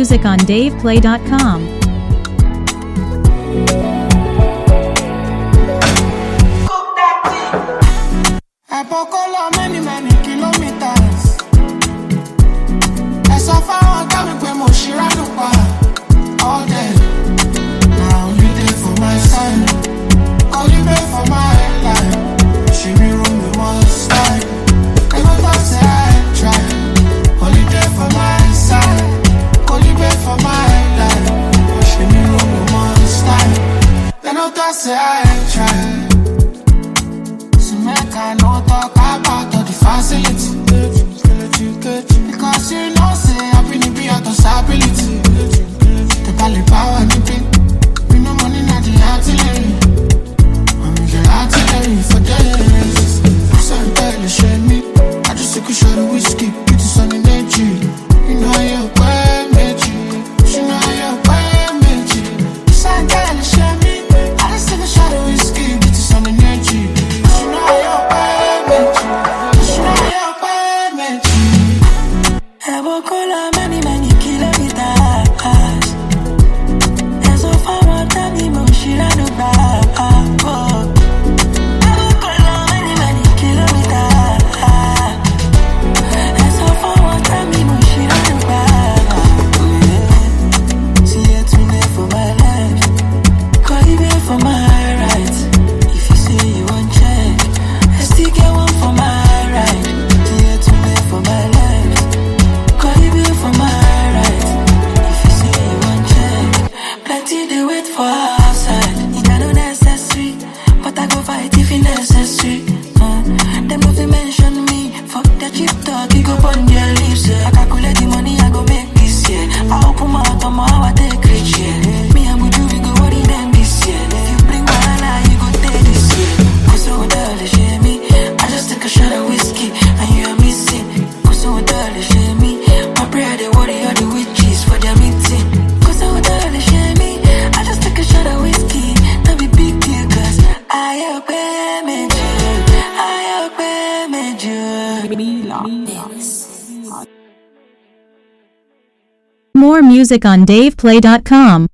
music on DavePlay.com. Many kilometers. As I found out when mo shiranu pa all day. Now you there for my side, all you pay for my life. She me room with one style. I go talk say I try. Holiday for my side, all you pay for my life. She me room with one style. Then I talk say I try. So make I no talk about all the facility. Because you know say I been be out of stability. The bally power the big. We no money not the artillery. I'm the artillery for days. Some barely share me. I just took a shot of whiskey. Get this on the energy. You know you're bad magic. You know you're bad magic. Some barely share me. I just took a shot of whiskey. Get this on the energy. You know you're bad magic. You know you're bad magic. I walk all many kilometers. And so far, what time you must share no back. I walk all many kilometers. And so far, what time you must share no back. See you today for my left, call you back for my right. If you say you want check, I still get one for my right. See you today for my left, call you back for my right. If you say you want check, plenty they wait for outside. It not necessary, but I go fight if it necessary. Them no fi mention me, fuck that cheap talk, you go burn their lips. I calculate the money I go make this year. I open my heart on my how I take rich, yeah. Me and Muju, we go worry them this year. If you bring my line, you go take this year. Cause so darling, share me. I just take a shot of whiskey, and you are missing. Cause so darling, share me. My prayer, they worry all the witches for their meeting. Cause so darling, share me. I just take a shot of whiskey, not be big deal, cause I help them and you. I help them and you. More music on DavePlay.com.